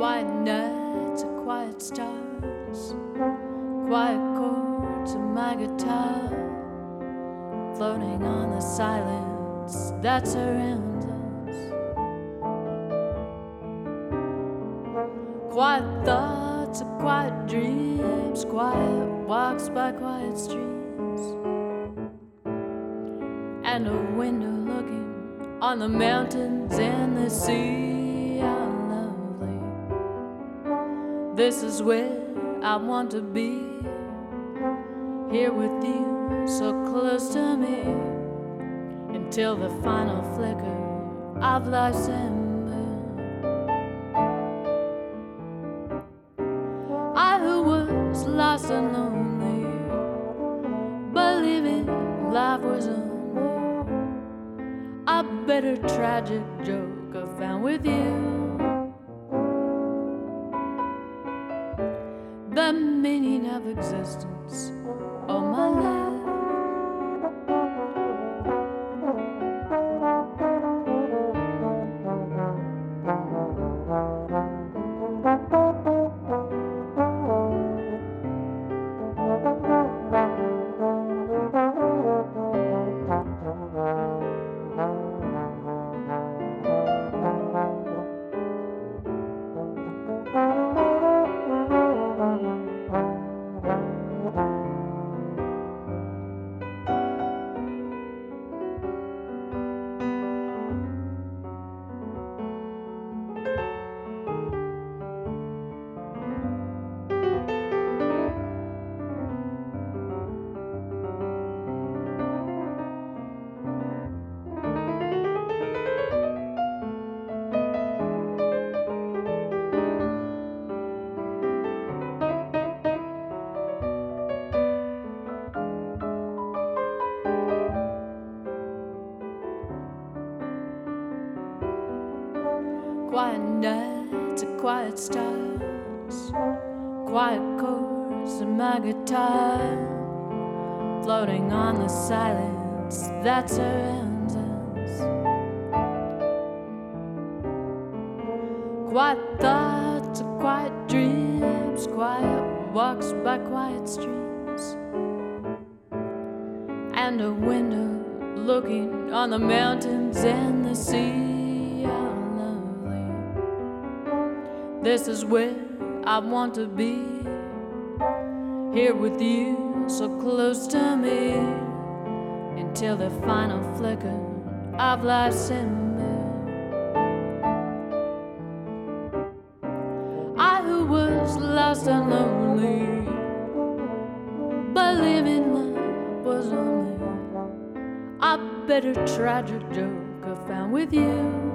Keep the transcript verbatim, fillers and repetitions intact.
Quiet nights and quiet stars, quiet chords of my guitar, floating on the silence that surrounds us. Quiet thoughts of quiet dreams, quiet walks by quiet streams, and a window looking on the mountains and the sea. How lovely. This is where I want to be, here with you, so close to me, until the final flicker of life's ember. I who was lost and lonely, believing life was only a bitter tragic joke I found with you. The meaning of existence, oh my love. Quiet nights and quiet stars, quiet chords of my guitar, floating on the silence that surrounds us. Quiet thoughts of quiet dreams, quiet walks by quiet streams, and a window looking on the mountains and the sea. This is where I want to be, here with you, so close to me, until the final flicker of life's ember. I who was lost and lonely, believing love was only a bitter tragic joke I found with you.